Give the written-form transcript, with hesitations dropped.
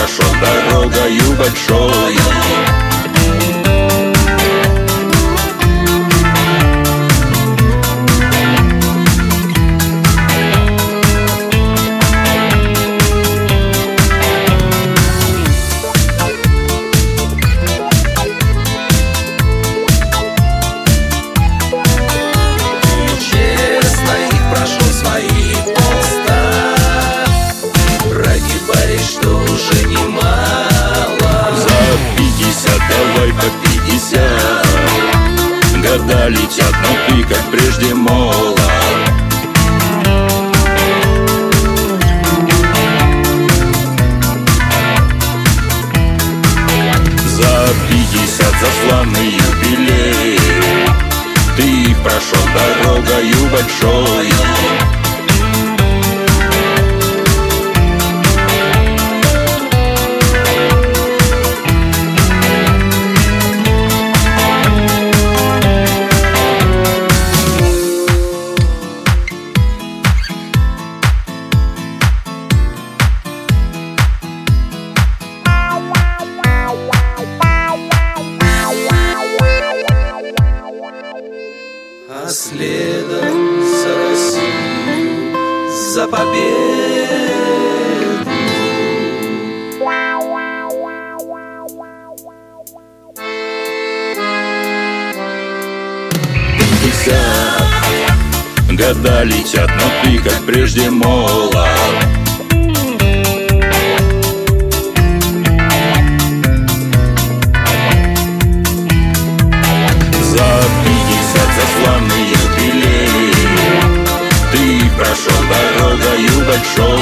прошел дорогою большою. Давай по 50. Года летят, но ты, как прежде, молод. За 50, за славный юбилей, ты их прошел дорогою большою. А следом за Россию, за победу. 50. Года летят, но ты, как прежде, молод. За 50, за славный юбилей, ты прошел дорогою большой.